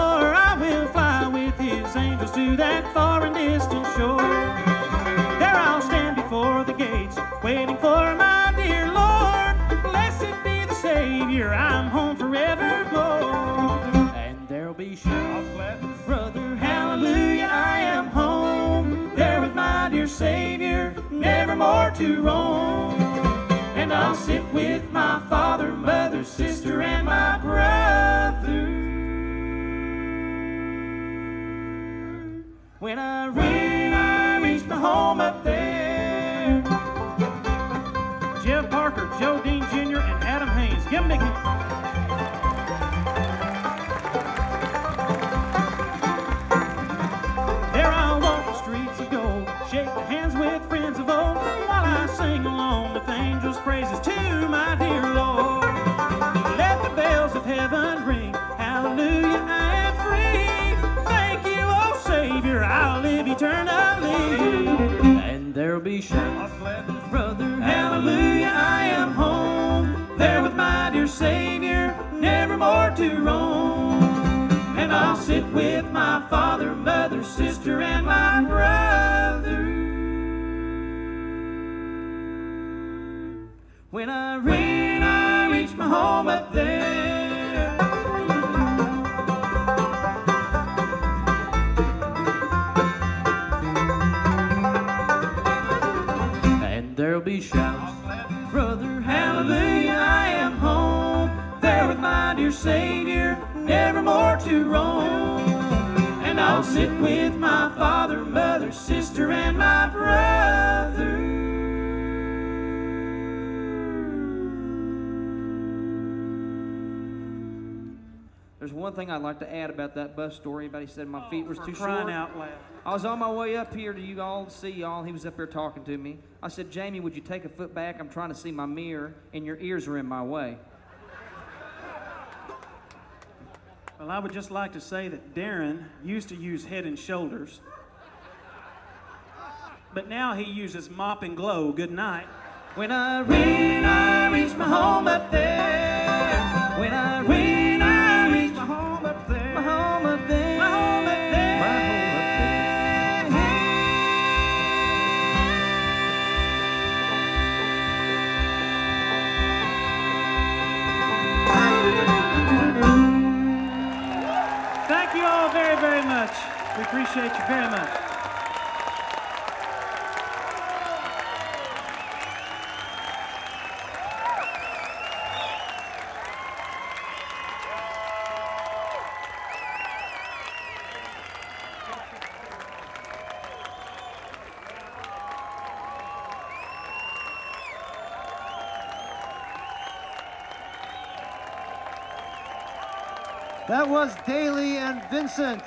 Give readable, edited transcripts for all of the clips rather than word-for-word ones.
I will fly with his angels to that far and distant shore. There I'll stand before the gates, waiting for my dear Lord. Blessed be the Savior, I'm home forevermore. And there'll be shouts, brother, hallelujah, I am home. There with my dear Savior, never more to roam. And I'll sit with my father, mother, sister, and my brother. When I reach my home up there. Jeff Parker, Joe Dean Jr., and Adam Haynes. Give them a hand. There I'll walk the streets of gold, shake the hands with friends of old, while I sing along with angels' praises to my dear Lord. Let the bells of heaven ring, hallelujah, I am free. Thank you, oh Savior, I'll live eternally. And there'll be shouts, brother, hallelujah, I am home. There with my dear Savior, never more to roam. And I'll sit with my father, mother, sister, and my brother. When I reach my home up there. And there'll be shouts, brother, hallelujah, I am home. There with my dear Savior, never more to roam. And I'll sit with my father, mother, sister, and my brother. There's one thing I'd like to add about that bus story. Everybody said my feet was too short. Crying out loud. I was on my way up here to you all, to see y'all. He was up there talking to me. I said, Jamie, would you take a foot back? I'm trying to see my mirror, and your ears are in my way. Well, I would just like to say that Darren used to use Head and Shoulders, but now he uses Mop and Glow. Good night. When I reach my home up there. When I reach my home up there. My home up there. My home up there. My home up there. Thank you all very, very much. We appreciate you very much. That was Daly and Vincent.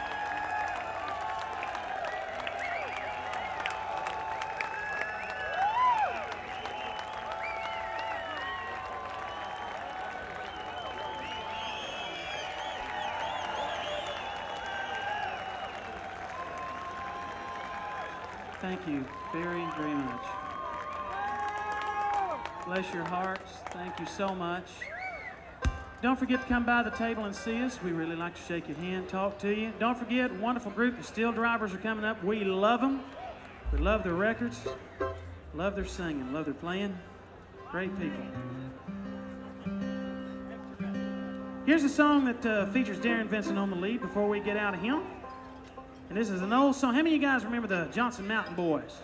Thank you very, very much. Bless your hearts. Thank you so much. Don't forget to come by the table and see us. We really like to shake your hand, talk to you. Don't forget, a wonderful group of Steel Drivers are coming up. We love them. We love their records, love their singing, love their playing. Great people. Here's a song that features Darren Vincent on the lead before we get out of him. And this is an old song. How many of you guys remember the Johnson Mountain Boys?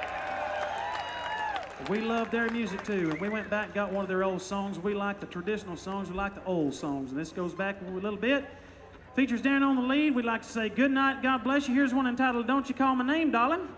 We love their music too, and we went back and got one of their old songs. We like the traditional songs, we like the old songs, and this goes back a little bit. Features Darren on the lead. We'd like to say good night, God bless you. Here's one entitled, Don't You Call My Name, Darling.